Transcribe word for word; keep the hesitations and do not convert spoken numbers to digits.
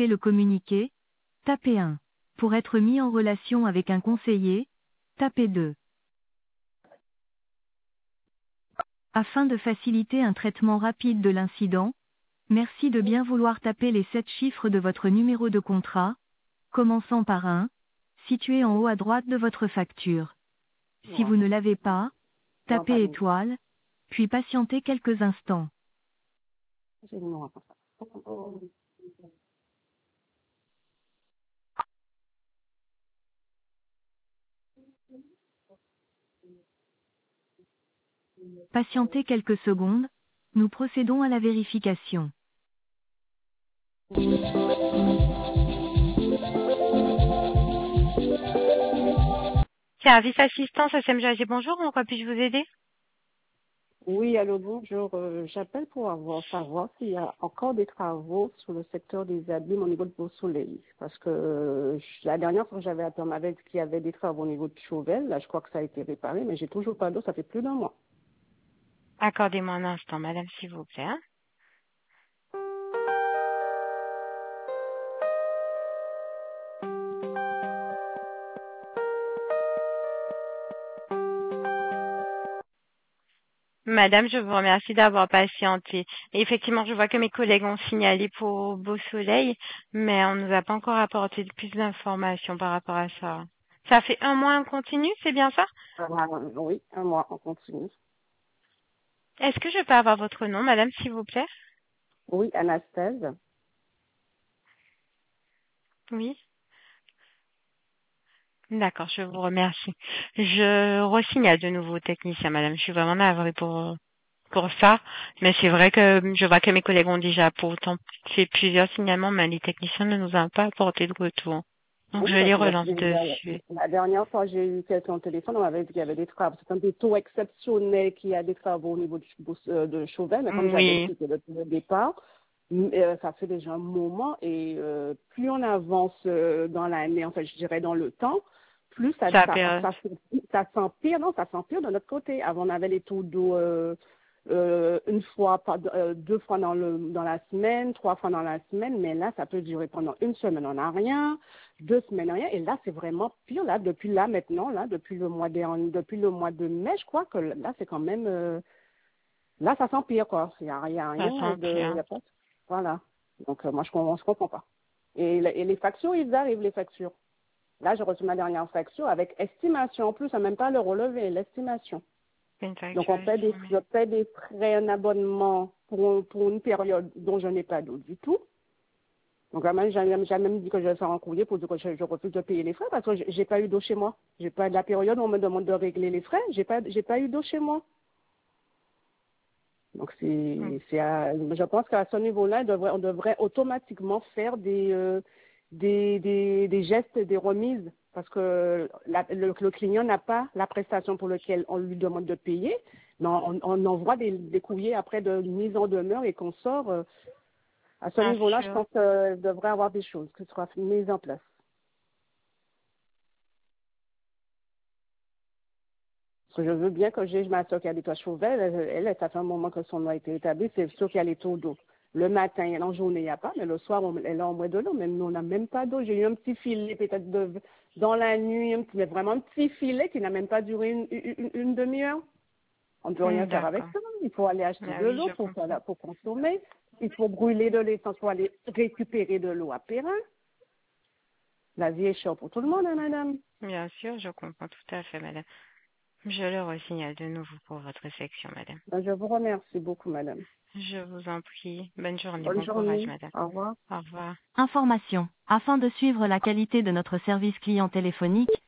souhaitez le communiquer, tapez un. Pour être mis en relation avec un conseiller, tapez deux. Afin de faciliter un traitement rapide de l'incident, merci de bien vouloir taper les sept chiffres de votre numéro de contrat, commençant par un, situé en haut à droite de votre facture. Si Ouais. vous ne l'avez pas, Non, tapez pas nous. étoile, puis patientez quelques instants. J'ai le numéro comme ça. Oh, oh. Patientez quelques secondes, nous procédons à la vérification. Service assistance S M G A G, bonjour, en quoi puis-je vous aider? Oui, allô, bonjour. Euh, J'appelle pour avoir, savoir s'il y a encore des travaux sur le secteur des abîmes au niveau de Beau Soleil. Parce que euh, je- la dernière fois que j'avais appelé, on m'avait dit qu'il y avait des travaux au niveau de Chauvel. Là, je crois que ça a été réparé, mais j'ai toujours pas d'eau. Ça fait plus d'un mois. Accordez-moi un instant, madame, s'il vous plaît. hein. Madame, je vous remercie d'avoir patienté. Et effectivement, je vois que mes collègues ont signalé pour Beau Soleil, mais on ne nous a pas encore apporté plus d'informations par rapport à ça. Ça fait un mois en continu, c'est bien ça? Ah, oui, un mois, on continue. Est-ce que je peux avoir votre nom, madame, s'il vous plaît? Oui, Anastasia. Oui. D'accord, je vous remercie. Je resignale de nouveau au technicien, madame. Je suis vraiment navrée pour, pour ça. Mais c'est vrai que je vois que mes collègues ont déjà pourtant fait plusieurs signalements, mais les techniciens ne nous ont pas apporté de retour. Donc Oui, je les parce que la, relance la- dessus. la dernière fois, j'ai eu quelqu'un au téléphone, on m'avait dit qu'il y avait des travaux. C'est un des taux exceptionnels qu'il y a des travaux au niveau du, euh, de Chauvel, mais comme j'avais Oui, expliqué depuis le départ, m- euh, ça fait déjà un moment et euh, plus on avance euh, dans l'année, enfin je dirais dans le temps, plus ça, ça ça, fait... ça, ça s'empire, non, ça s'empire de notre côté. Avant, on avait les taux d'eau euh, euh, une fois, par- euh, deux fois dans, le, dans la semaine, trois fois dans la semaine, mais là, ça peut durer pendant une semaine, on n'a rien, deux semaines, rien, et là, c'est vraiment pire, là, depuis là, maintenant, là, depuis le mois de, depuis le mois de mai, je crois que là, c'est quand même, euh, là, ça s'empire, quoi. Il n'y a, il y a Ça rien de, il s'empire. y a pas, voilà. Donc, euh, moi, je ne comprends pas. Et, le- et les factures, ils arrivent, les factures. Là, j'ai reçu ma dernière facture avec estimation en plus, à même pas le relevé, l'estimation. C'est une Donc, on paie des, facturation, je mais... paie des frais, un abonnement pour, pour une période dont je n'ai pas d'eau du tout. Donc, quand même, j'ai même, j'ai même dit que je vais faire un courrier pour dire que je, je refuse de payer les frais parce que j'ai j'ai pas eu d'eau chez moi. J'ai pas de la période où on me demande de régler les frais. J'ai pas, j'ai pas eu d'eau chez moi. Donc, c'est, c'est à- je pense qu'à ce niveau-là, on devrait, on devrait automatiquement faire des, euh, des, des, des gestes, des remises, parce que la- le, le client n'a pas la prestation pour laquelle on lui demande de payer. Mais on, on envoie des, des courriers après de mise en demeure et qu'on sort. euh, à ce Bien niveau-là, je sûr. pense qu'il devrait avoir des choses qui soient mises en place. Parce que je veux bien que j'ai ma soeur qui habite à Chauvel, elle, elle, ça fait un moment que son nom a été établi, c'est sûr qu'il y a les taux d'eau. Le matin, en journée, il n'y a pas, mais le soir, on, elle a au moins de l'eau. Même nous, on n'a même pas d'eau. J'ai eu un petit filet, peut-être de, dans la nuit, un petit, mais vraiment un petit filet qui n'a même pas duré une, une, une demi-heure. On ne peut rien Hmm, faire avec D'accord. ça. Il faut aller acheter Ah de oui, l'eau je pour, comprends. pour consommer. Il faut brûler de l'essence pour aller récupérer de l'eau à Perrin. La vie est chère pour tout le monde, hein, madame. Bien sûr, je comprends tout à fait, madame. Je le resignale de nouveau pour votre section, madame. Ben, je vous remercie beaucoup, madame. Je vous en prie. Bonne journée, Bonne bon courage, journée. madame. Au revoir. Au revoir. Information. Afin de suivre la qualité de notre service client téléphonique,